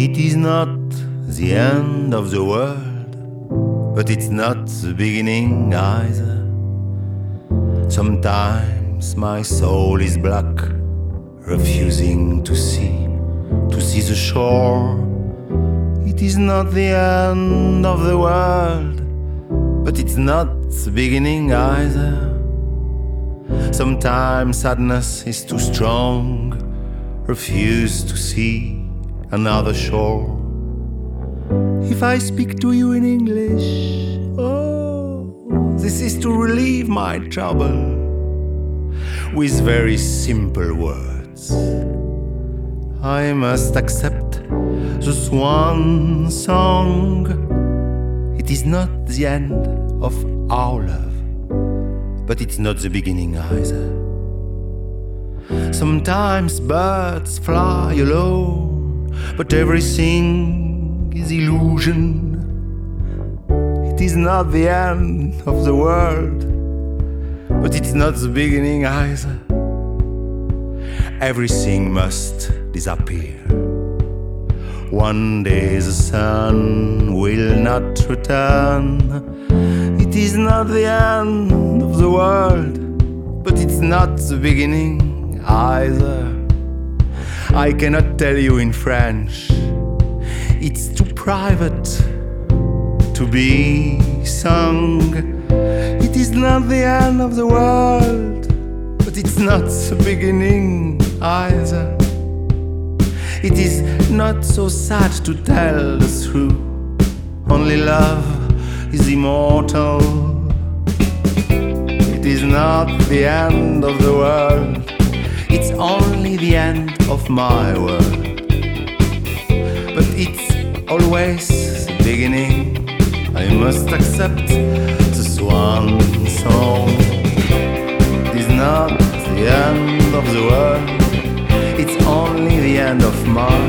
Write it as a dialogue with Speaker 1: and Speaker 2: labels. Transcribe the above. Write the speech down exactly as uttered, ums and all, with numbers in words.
Speaker 1: It is not the end of the world, but it's not the beginning either. Sometimes my soul is black, refusing to see, to see the shore. It is not the end of the world, but it's not the beginning either. Sometimes sadness is too strong, refuse to see another shore. If I speak to you in English, oh, this is to relieve my trouble with very simple words. I must accept the swan song. It is not the end of our love, but it's not the beginning either. Sometimes birds fly alone, but everything is illusion. It is not the end of the world, but it's not the beginning either. Everything must disappear. One day the sun will not return. It is not the end of the world, but it's not the beginning either. I cannot tell you in French, it's too private to be sung. It is not the end of the world, but it's not the beginning either. It is not so sad to tell the truth. Only love is immortal. It is not the end of the world, it's only the end of my world. But it's always the beginning. I must accept the swan song. It is not the end of the world, it's only the end of my